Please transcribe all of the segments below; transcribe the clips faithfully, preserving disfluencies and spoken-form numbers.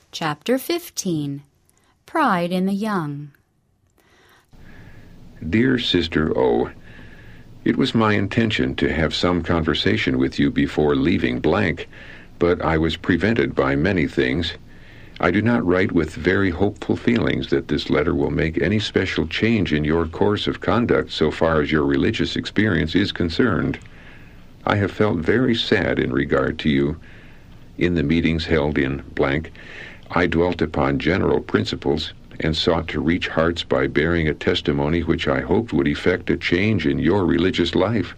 Chapter fifteen. Pride in the Young. Dear Sister O, it was my intention to have some conversation with you before leaving blank, but I was prevented by many things. I do not write with very hopeful feelings that this letter will make any special change in your course of conduct so far as your religious experience is concerned. I have felt very sad in regard to you. In the meetings held in blank, I dwelt upon general principles and sought to reach hearts by bearing a testimony which I hoped would effect a change in your religious life.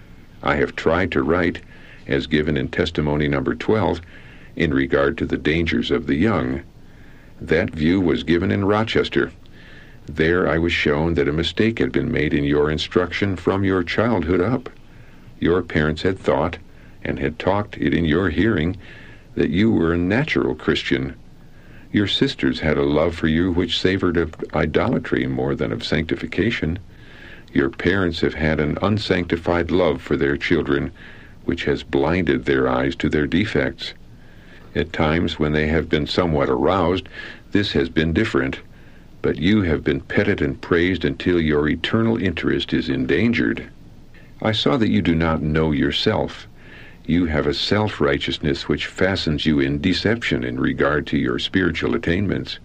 I have tried to write, as given in testimony number twelve, in regard to the dangers of the young. That view was given in Rochester. There I was shown that a mistake had been made in your instruction from your childhood up. Your parents had thought, and had talked it in your hearing, that you were a natural Christian. Your sisters had a love for you which savored of idolatry more than of sanctification. Your parents have had an unsanctified love for their children, which has blinded their eyes to their defects. At times, when they have been somewhat aroused, this has been different, but you have been petted and praised until your eternal interest is endangered. I saw that you do not know yourself. You have a self-righteousness which fastens you in deception in regard to your spiritual attainments.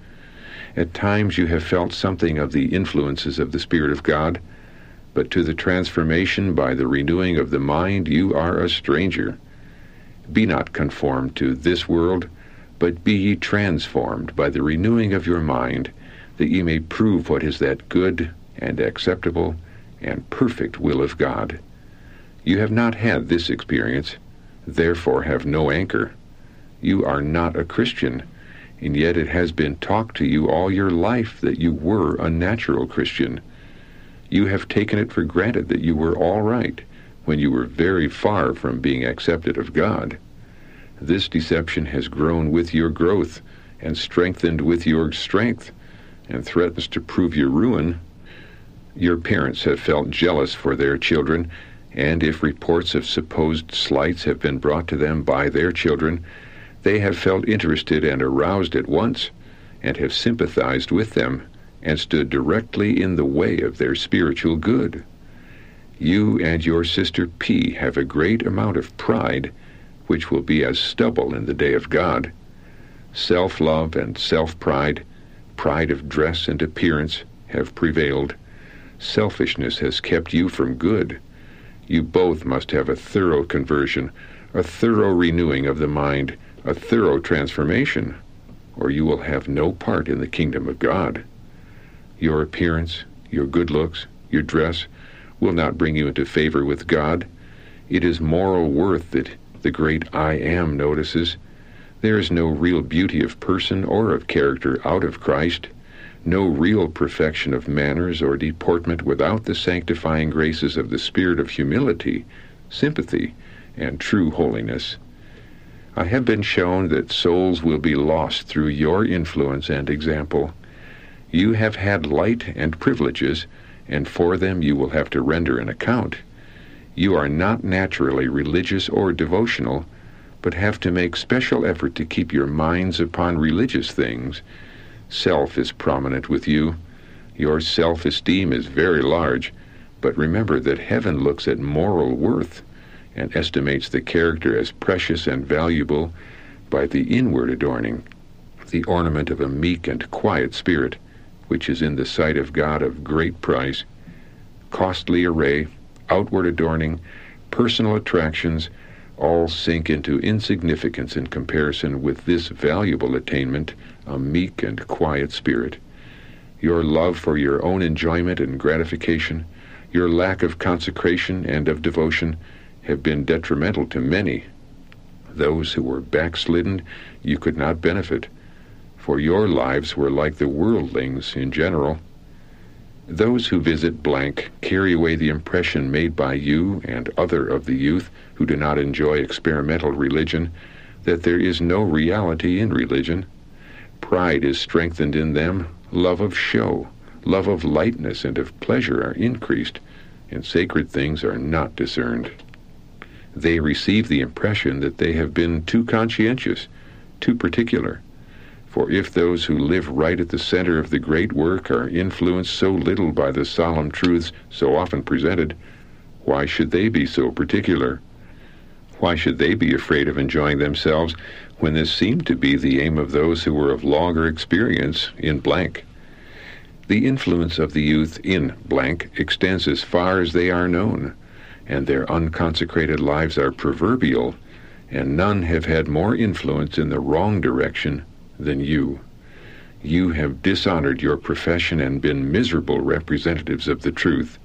At times you have felt something of the influences of the Spirit of God, but to the transformation by the renewing of the mind you are a stranger. Be not conformed to this world, but be ye transformed by the renewing of your mind, that ye may prove what is that good and acceptable and perfect will of God. You have not had this experience, therefore have no anchor. You are not a Christian, and yet it has been talked to you all your life that you were a natural Christian. You have taken it for granted that you were all right, when you were very far from being accepted of God. This deception has grown with your growth, and strengthened with your strength, and threatens to prove your ruin. Your parents have felt jealous for their children, and if reports of supposed slights have been brought to them by their children, they have felt interested and aroused at once, and have sympathized with them, and stood directly in the way of their spiritual good. You and your sister P have a great amount of pride, which will be as stubble in the day of God. Self-love and self-pride, pride of dress and appearance, have prevailed. Selfishness has kept you from good. You both must have a thorough conversion, a thorough renewing of the mind, a thorough transformation, or you will have no part in the kingdom of God. Your appearance, your good looks, your dress will not bring you into favor with God. It is moral worth that the great I Am notices. There is no real beauty of person or of character out of Christ, no real perfection of manners or deportment without the sanctifying graces of the spirit of humility, sympathy, and true holiness. I have been shown that souls will be lost through your influence and example. You have had light and privileges, and for them you will have to render an account. You are not naturally religious or devotional, but have to make special effort to keep your minds upon religious things. Self is prominent with you. Your self-esteem is very large, but remember that heaven looks at moral worth and estimates the character as precious and valuable by the inward adorning, the ornament of a meek and quiet spirit, which is in the sight of God of great price. Costly array, outward adorning, personal attractions, all sink into insignificance in comparison with this valuable attainment, a meek and quiet spirit. Your love for your own enjoyment and gratification, your lack of consecration and of devotion, have been detrimental to many. Those who were backslidden you could not benefit, for your lives were like the worldlings in general. Those who visit blank carry away the impression made by you and other of the youth who do not enjoy experimental religion, that there is no reality in religion. Pride is strengthened in them, love of show, love of lightness and of pleasure are increased, and sacred things are not discerned. They receive the impression that they have been too conscientious, too particular. For if those who live right at the center of the great work are influenced so little by the solemn truths so often presented, why should they be so particular? Why should they be afraid of enjoying themselves when this seemed to be the aim of those who were of longer experience in blank? The influence of the youth in blank extends as far as they are known, and their unconsecrated lives are proverbial, and none have had more influence in the wrong direction than you. You have dishonored your profession and been miserable representatives of the truth.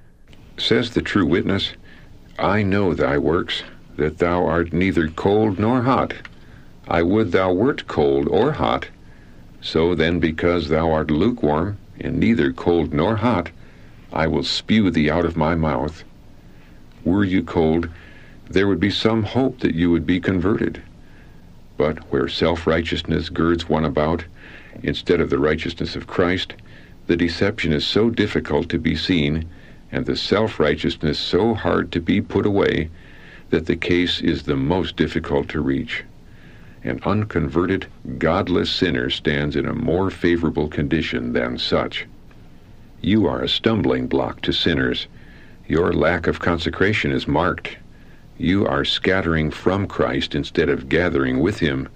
Says the true witness, I know thy works, that thou art neither cold nor hot. I would thou wert cold or hot. So then, because thou art lukewarm, and neither cold nor hot, I will spew thee out of my mouth. Were you cold, there would be some hope that you would be converted. But where self-righteousness girds one about, instead of the righteousness of Christ, the deception is so difficult to be seen, and the self-righteousness so hard to be put away, that the case is the most difficult to reach. An unconverted, godless sinner stands in a more favorable condition than such. You are a stumbling block to sinners. Your lack of consecration is marked. You are scattering from Christ instead of gathering with him.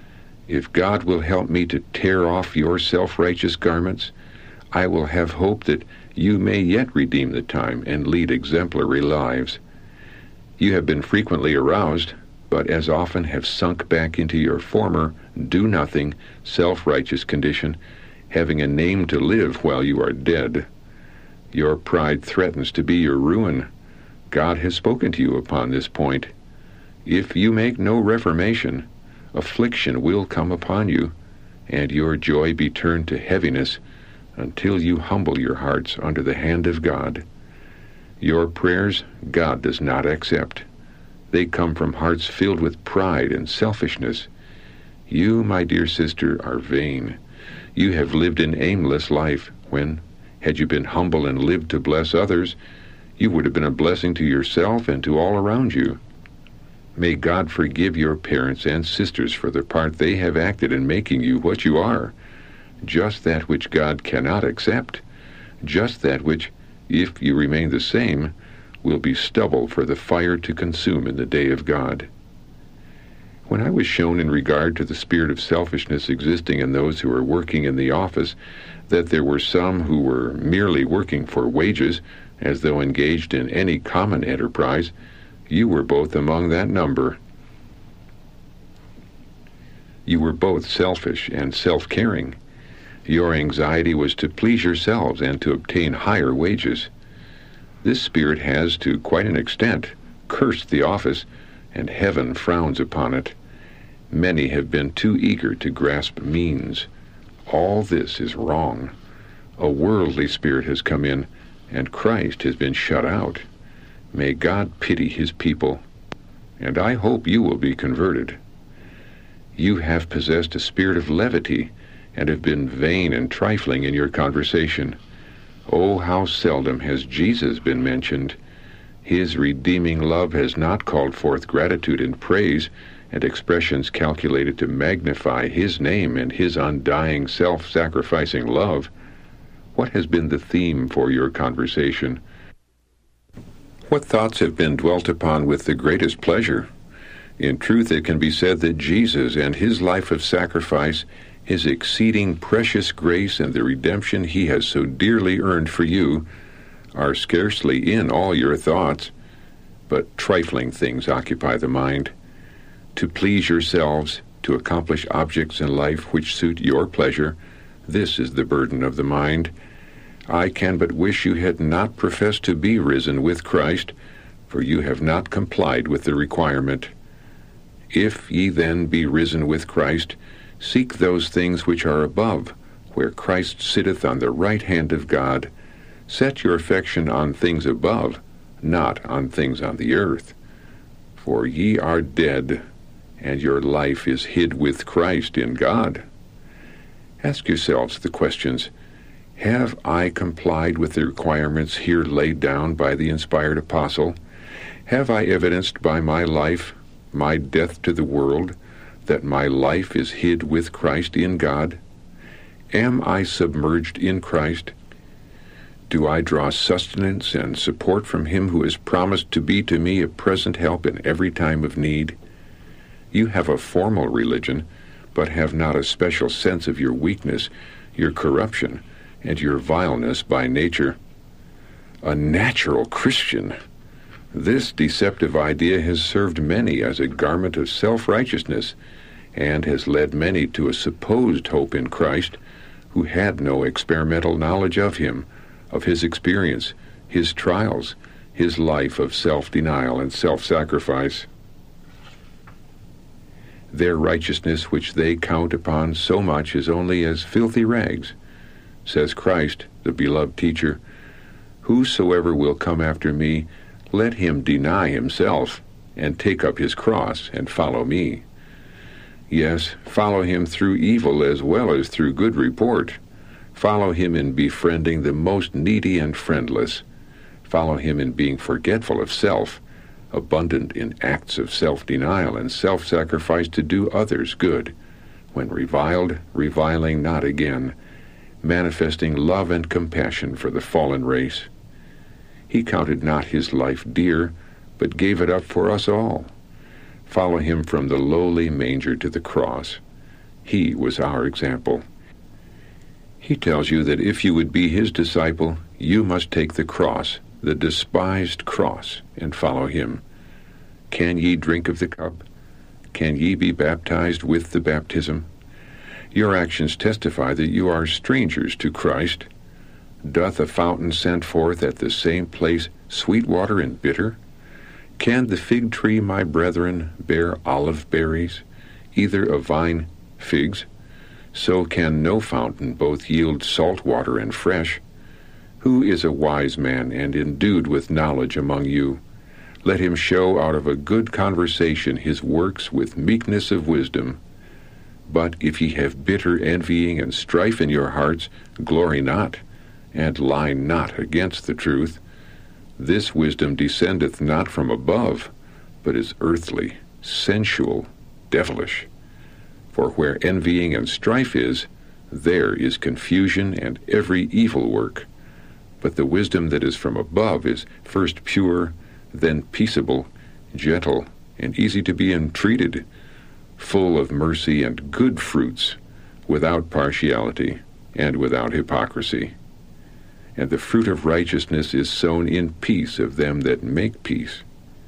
If God will help me to tear off your self-righteous garments, I will have hope that you may yet redeem the time and lead exemplary lives. You have been frequently aroused, but as often have sunk back into your former do-nothing, self-righteous condition, having a name to live while you are dead. Your pride threatens to be your ruin. God has spoken to you upon this point. If you make no reformation, affliction will come upon you, and your joy be turned to heaviness until you humble your hearts under the hand of God. Your prayers God does not accept. They come from hearts filled with pride and selfishness. You, my dear sister, are vain. You have lived an aimless life when, had you been humble and lived to bless others, you would have been a blessing to yourself and to all around you. May God forgive your parents and sisters for the part they have acted in making you what you are, just that which God cannot accept, just that which, if you remain the same, will be stubble for the fire to consume in the day of God. When I was shown in regard to the spirit of selfishness existing in those who are working in the office, that there were some who were merely working for wages, as though engaged in any common enterprise, you were both among that number. You were both selfish and self-caring. Your anxiety was to please yourselves and to obtain higher wages. This spirit has, to quite an extent, cursed the office, and heaven frowns upon it. Many have been too eager to grasp means. All this is wrong. A worldly spirit has come in, and Christ has been shut out. May God pity his people, and I hope you will be converted. You have possessed a spirit of levity, and have been vain and trifling in your conversation. Oh, how seldom has Jesus been mentioned. His redeeming love has not called forth gratitude and praise, and expressions calculated to magnify his name and his undying, self-sacrificing love. What has been the theme for your conversation? What thoughts have been dwelt upon with the greatest pleasure? In truth, it can be said that Jesus and his life of sacrifice, his exceeding precious grace, and the redemption he has so dearly earned for you are scarcely in all your thoughts, but trifling things occupy the mind. To please yourselves, to accomplish objects in life which suit your pleasure, this is the burden of the mind. I can but wish you had not professed to be risen with Christ, for you have not complied with the requirement. If ye then be risen with Christ, seek those things which are above, where Christ sitteth on the right hand of God. Set your affection on things above, not on things on the earth. For ye are dead, and your life is hid with Christ in God. Ask yourselves the questions, have I complied with the requirements here laid down by the inspired apostle? Have I evidenced by my life, my death to the world, that my life is hid with Christ in God? Am I submerged in Christ? Do I draw sustenance and support from Him who has promised to be to me a present help in every time of need? You have a formal religion, but have not a special sense of your weakness, your corruption, and your vileness by nature. A natural Christian! This deceptive idea has served many as a garment of self-righteousness, and has led many to a supposed hope in Christ, who had no experimental knowledge of Him, of His experience, His trials, His life of self-denial and self-sacrifice. Their righteousness which they count upon so much is only as filthy rags. Says Christ, the beloved teacher, "Whosoever will come after me, let him deny himself, and take up his cross, and follow me." Yes, follow Him through evil as well as through good report. Follow Him in befriending the most needy and friendless. Follow Him in being forgetful of self, abundant in acts of self-denial and self-sacrifice to do others good. When reviled, reviling not again, manifesting love and compassion for the fallen race. He counted not His life dear, but gave it up for us all. Follow Him from the lowly manger to the cross. He was our example. He tells you that if you would be His disciple, you must take the cross, the despised cross, and follow Him. Can ye drink of the cup? Can ye be baptized with the baptism? Your actions testify that you are strangers to Christ. Doth a fountain send forth at the same place sweet water and bitter? Can the fig tree, my brethren, bear olive berries, either a vine figs? So can no fountain both yield salt water and fresh. Who is a wise man and endued with knowledge among you? Let him show out of a good conversation his works with meekness of wisdom. But if ye have bitter envying and strife in your hearts, glory not, and lie not against the truth. This wisdom descendeth not from above, but is earthly, sensual, devilish. For where envying and strife is, there is confusion and every evil work. But the wisdom that is from above is first pure, then peaceable, gentle, and easy to be entreated, full of mercy and good fruits, without partiality and without hypocrisy. And the fruit of righteousness is sown in peace of them that make peace.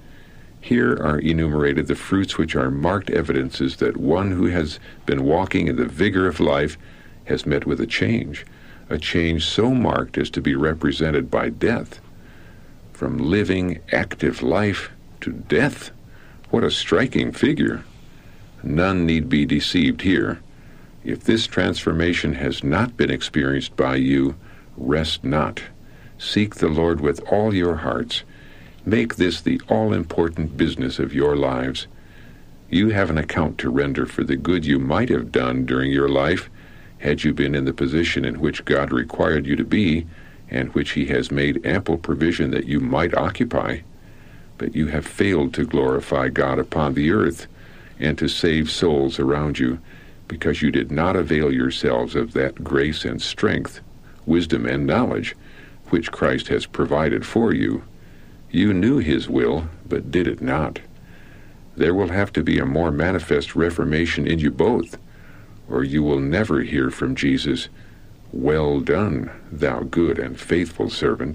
Here are enumerated the fruits which are marked evidences that one who has been walking in the vigor of life has met with a change, a change so marked as to be represented by death. From living, active life to death. What a striking figure! None need be deceived here. If this transformation has not been experienced by you, rest not. Seek the Lord with all your hearts. Make this the all-important business of your lives. You have an account to render for the good you might have done during your life, had you been in the position in which God required you to be, and which He has made ample provision that you might occupy. But you have failed to glorify God upon the earth, and to save souls around you, because you did not avail yourselves of that grace and strength, wisdom and knowledge, which Christ has provided for you. You knew His will, but did it not. There will have to be a more manifest reformation in you both, or you will never hear from Jesus, "Well done, thou good and faithful servant."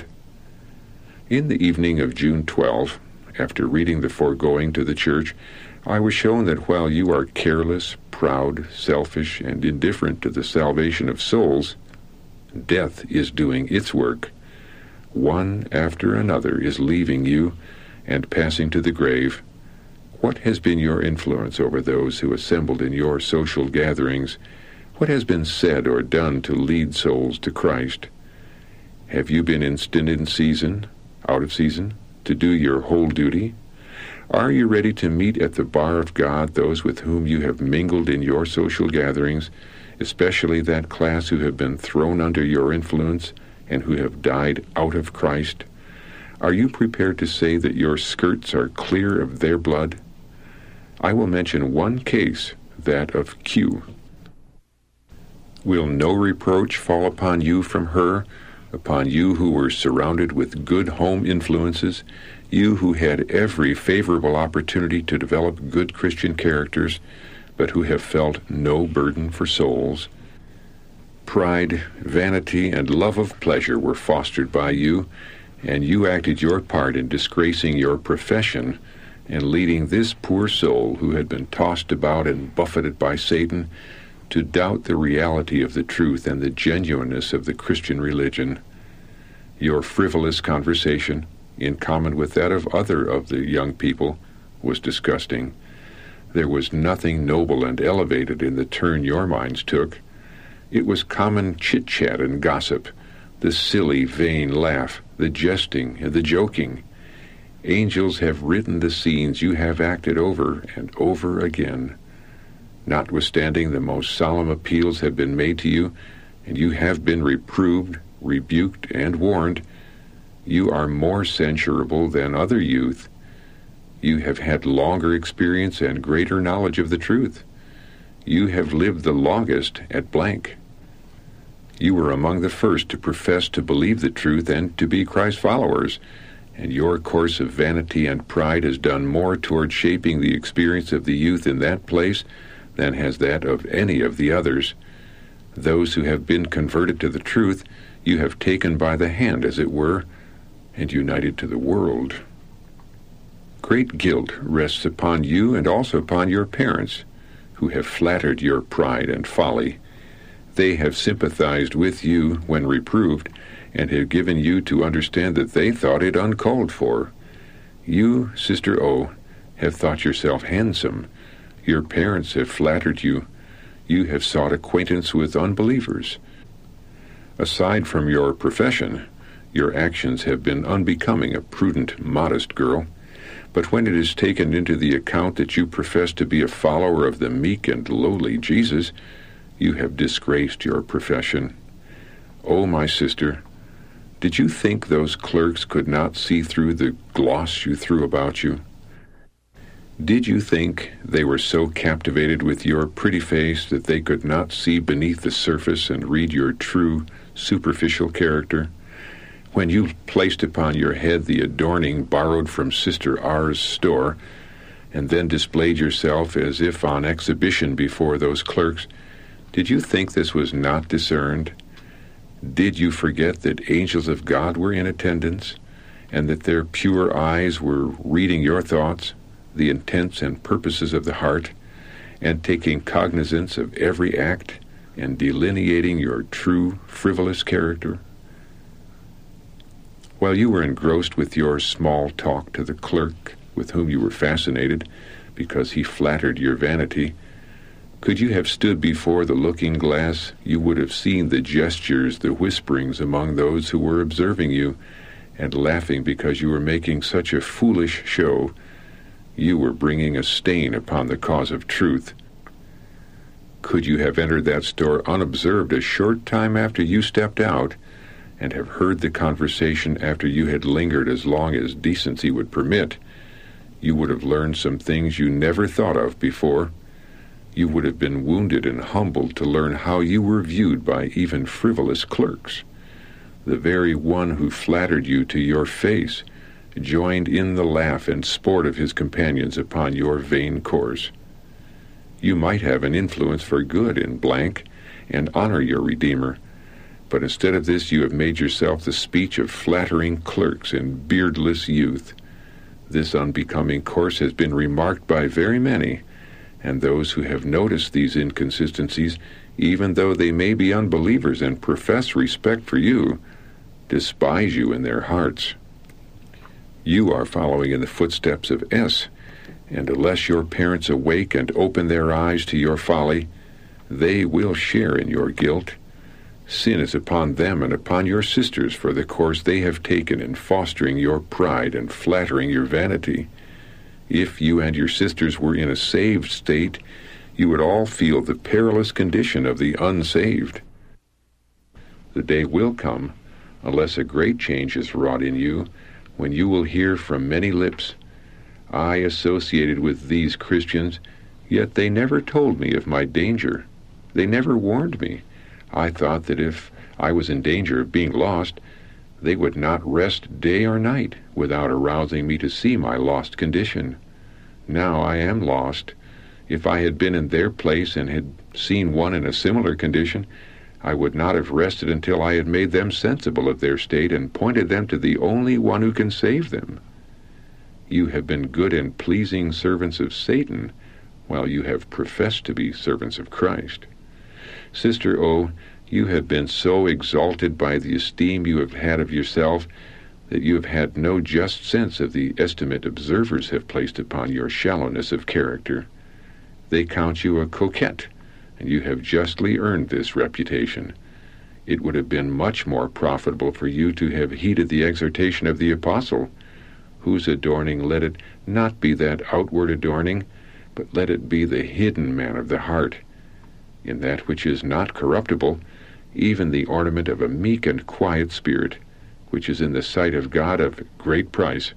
In the evening of June twelfth, after reading the foregoing to the church, I was shown that while you are careless, proud, selfish, and indifferent to the salvation of souls, death is doing its work. One after another is leaving you and passing to the grave. What has been your influence over those who assembled in your social gatherings? What has been said or done to lead souls to Christ? Have you been instant in season, out of season, to do your whole duty? Are you ready to meet at the bar of God those with whom you have mingled in your social gatherings, especially that class who have been thrown under your influence and who have died out of Christ? Are you prepared to say that your skirts are clear of their blood? I will mention one case, that of Q. Will no reproach fall upon you from her, upon you who were surrounded with good home influences, you who had every favorable opportunity to develop good Christian characters, but who have felt no burden for souls? Pride, vanity, and love of pleasure were fostered by you, and you acted your part in disgracing your profession and leading this poor soul who had been tossed about and buffeted by Satan to doubt the reality of the truth and the genuineness of the Christian religion. Your frivolous conversation, in common with that of other of the young people, was disgusting. There was nothing noble and elevated in the turn your minds took. It was common chit-chat and gossip, the silly, vain laugh, the jesting and the joking. Angels have written the scenes you have acted over and over again. Notwithstanding the most solemn appeals have been made to you, and you have been reproved, rebuked, and warned, you are more censurable than other youth. You have had longer experience and greater knowledge of the truth. You have lived the longest at blank. You were among the first to profess to believe the truth and to be Christ's followers, and your course of vanity and pride has done more toward shaping the experience of the youth in that place than has that of any of the others. Those who have been converted to the truth, you have taken by the hand, as it were, and united to the world. Great guilt rests upon you and also upon your parents, who have flattered your pride and folly. They have sympathized with you when reproved, and have given you to understand that they thought it uncalled for. You, Sister O, have thought yourself handsome. Your parents have flattered you. You have sought acquaintance with unbelievers. Aside from your profession, your actions have been unbecoming a prudent, modest girl. But when it is taken into the account that you profess to be a follower of the meek and lowly Jesus, you have disgraced your profession. Oh, my sister, did you think those clerks could not see through the gloss you threw about you? Did you think they were so captivated with your pretty face that they could not see beneath the surface and read your true, superficial character? When you placed upon your head the adorning borrowed from Sister R's store, and then displayed yourself as if on exhibition before those clerks, did you think this was not discerned? Did you forget that angels of God were in attendance, and that their pure eyes were reading your thoughts, the intents and purposes of the heart, and taking cognizance of every act, and delineating your true, frivolous character? While you were engrossed with your small talk to the clerk with whom you were fascinated, because he flattered your vanity, could you have stood before the looking-glass, you would have seen the gestures, the whisperings among those who were observing you, and laughing because you were making such a foolish show. You were bringing a stain upon the cause of truth. Could you have entered that store unobserved a short time after you stepped out, and have heard the conversation after you had lingered as long as decency would permit, you would have learned some things you never thought of before. You would have been wounded and humbled to learn how you were viewed by even frivolous clerks. The very one who flattered you to your face joined in the laugh and sport of his companions upon your vain course. You might have an influence for good in blank, and honor your Redeemer, but instead of this you have made yourself the speech of flattering clerks and beardless youth. This unbecoming course has been remarked by very many, and those who have noticed these inconsistencies, even though they may be unbelievers and profess respect for you, despise you in their hearts. You are following in the footsteps of S, and unless your parents awake and open their eyes to your folly, they will share in your guilt. Sin is upon them and upon your sisters for the course they have taken in fostering your pride and flattering your vanity. If you and your sisters were in a saved state, you would all feel the perilous condition of the unsaved. The day will come, unless a great change is wrought in you, when you will hear from many lips, I associated with these Christians, Yet they never told me of my danger. They never warned me. I thought that if I was in danger of being lost, they would not rest day or night without arousing me to see my lost condition. Now I am lost. If I had been in their place and had seen one in a similar condition, I would not have rested until I had made them sensible of their state and pointed them to the only one who can save them. You have been good and pleasing servants of Satan, while you have professed to be servants of Christ. Sister O, you have been so exalted by the esteem you have had of yourself that you have had no just sense of the estimate observers have placed upon your shallowness of character. They count you a coquette, and you have justly earned this reputation. It would have been much more profitable for you to have heeded the exhortation of the apostle, whose adorning let it not be that outward adorning, but let it be the hidden man of the heart, in that which is not corruptible, even the ornament of a meek and quiet spirit, which is in the sight of God of great price.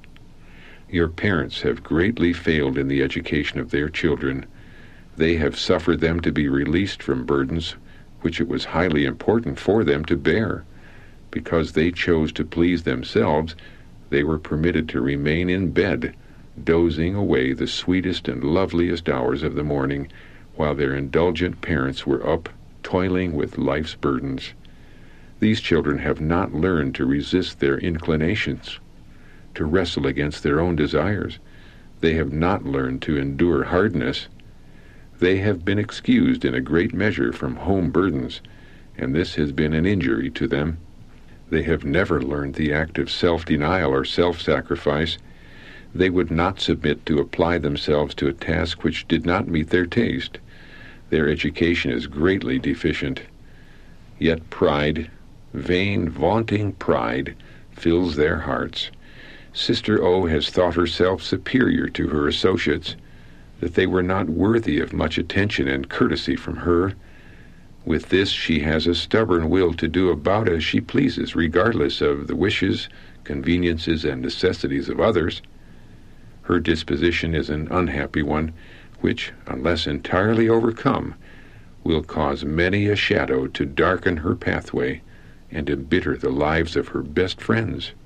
Your parents have greatly failed in the education of their children. They have suffered them to be released from burdens which it was highly important for them to bear. Because they chose to please themselves, they were permitted to remain in bed, dozing away the sweetest and loveliest hours of the morning, while their indulgent parents were up, toiling with life's burdens. These children have not learned to resist their inclinations, to wrestle against their own desires. They have not learned to endure hardness. They have been excused in a great measure from home burdens, and this has been an injury to them. They have never learned the act of self-denial or self-sacrifice. They would not submit to apply themselves to a task which did not meet their taste. Their education is greatly deficient. Yet pride, vain, vaunting pride, fills their hearts. Sister O has thought herself superior to her associates, that they were not worthy of much attention and courtesy from her. With this she has a stubborn will to do about as she pleases, regardless of the wishes, conveniences, and necessities of others. Her disposition is an unhappy one, which, unless entirely overcome, will cause many a shadow to darken her pathway and embitter the lives of her best friends.